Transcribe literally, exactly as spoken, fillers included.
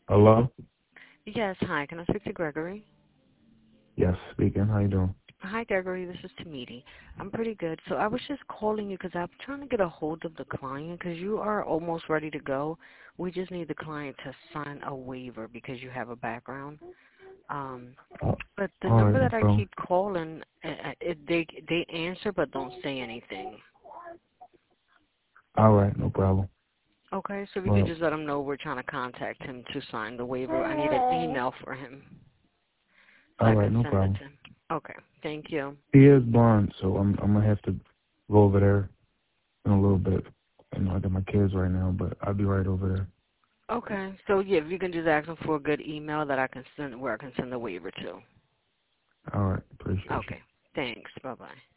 Hello? Yes, hi. Can I speak to Gregory? Yes, speaking. How you doing? Hi, Gregory. This is Tamiti. I'm pretty good. So I was just calling you because I'm trying to get a hold of the client because you are almost ready to go. We just need the client to sign a waiver because you have a background. Um, Uh, but the all number right, no that I problem. keep calling, uh, uh, it, they they answer but don't say anything. All right, no problem. Okay, so if you could Well, just let him know we're trying to contact him to sign the waiver. I need an email for him so all I right, can no send it problem. to him. Okay, thank you. He is blind, so I'm I'm gonna have to go over there in a little bit. You know, I got my kids right now, but I'll be right over there. Okay. So yeah, if you can just ask them for a good email that I can send where I can send the waiver to. All right, appreciate you. Okay. Thanks. Bye bye.